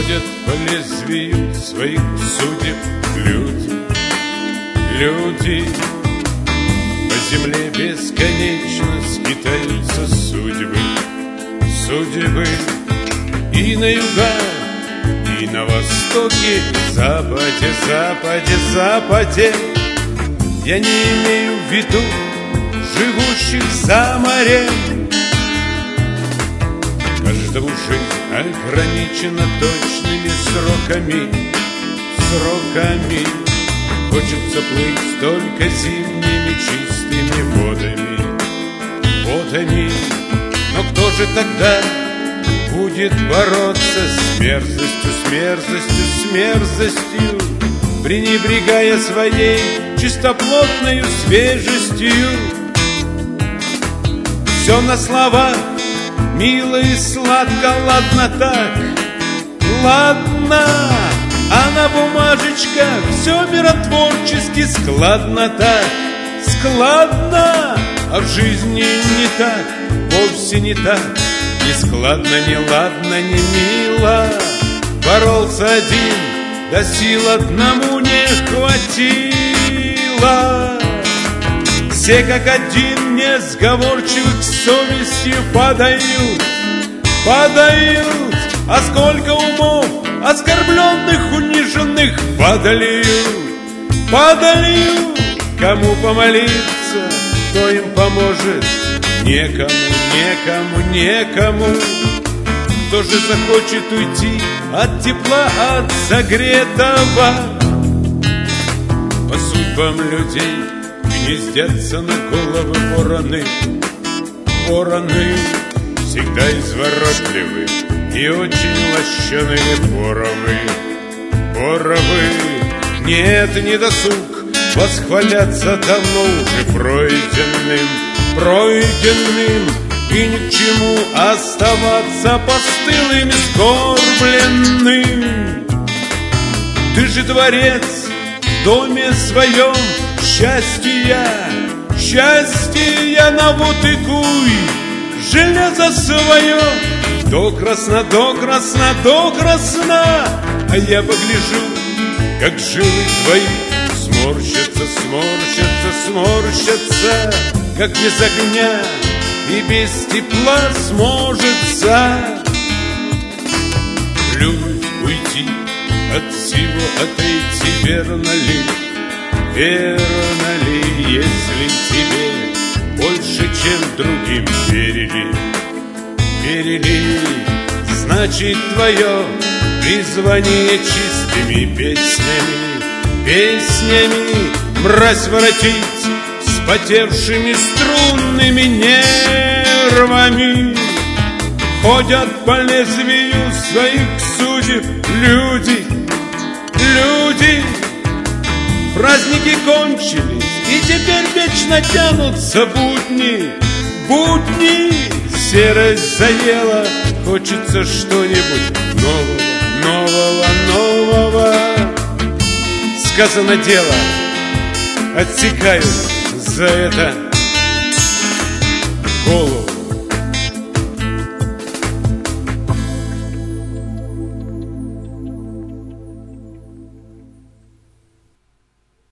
ходят по лезвию своих судеб люди, люди. По земле бесконечно скитаются судьбы, судьбы. И на югах, и на востоке, западе, западе, западе. Я не имею в виду живущих за морем. Каждому жизнь ограничена точными сроками, сроками. Хочется плыть только зимними чистыми водами, водами. Но кто же тогда будет бороться с мерзостью, с мерзостью, с мерзостью, пренебрегая своей чистоплотною свежестью? Все на словах, мило и сладко, ладно так, ладно. А на бумажечках все миротворчески складно так, складно. А в жизни не так, вовсе не так, не складно, не ладно, не мило. Боролся один, да сил одному не хватило. Все как один несговорчивых совестью падают, падают. А сколько умов оскорбленных, униженных падают, падают. Кому помолиться, кто им поможет? Некому, некому, некому. Кто же захочет уйти от тепла, от согретого? По судьбам людей гнездятся на головы вороны, вороны. Всегда изворотливы и очень лощеные боровы, боровы. Нет, не досуг восхваляться давно уже пройденным, пройденным. И ни к чему оставаться постылым и скорбленным. Ты же творец в доме своем счастья, счастья на вот и куй железо свое. До красна, до красна, до красна. А я погляжу, как жилы твои сморщатся, сморщатся, сморщатся, как без огня и без тепла сможется. Плюнуть, уйти от всего, отойти, верно ли? Верно ли, если тебе больше, чем другим верили? Верили, значит твое призвание чистыми песнями, песнями мразь воротить с потевшими струнными нервами. Ходят по лезвию своих судеб люди, люди. Праздники кончились, и теперь вечно тянутся будни, будни. Серость заела, хочется что-нибудь нового, нового, нового. Сказано дело, отсекают за это голову.